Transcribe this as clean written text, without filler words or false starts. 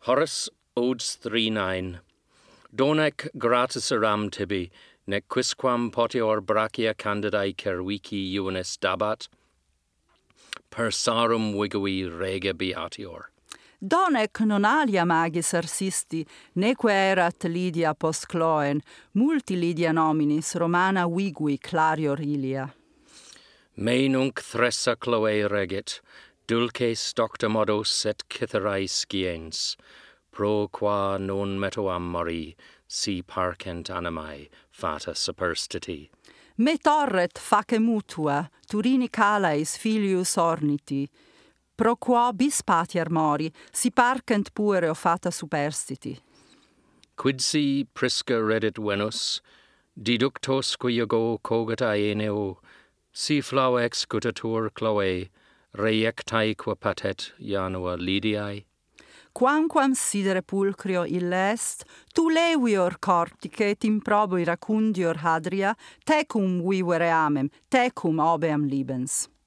Horace Odes 3:9. Donec gratis eram tibi, nec quisquam potior brachia candidae cervici juvenes dabat, persarum vigui rege beatior. Donec non alia magis arsisti, neque erat Lydia post Cloen, multi Lydia nominis, Romana vigui clarior ilia. Me nunc thressa Chloe regit, dulces docta modos et Cytherae sciens, pro qua non metuam mori, si parcent animae, fata superstiti. Me torret face mutua, Turini calais filius orniti, pro quo bis patier mori, si parcent puero fata superstiti. Quid si prisca reddit Venus, diductos quiago cogita aeneo, si flau excutatur Chloe, reiectae qua patet Janua Lydiae. Quamquam sidere pulcrio ille est, tu levior cortice et improbo iracundior hadria, tecum vivere amem, tecum obeam libens.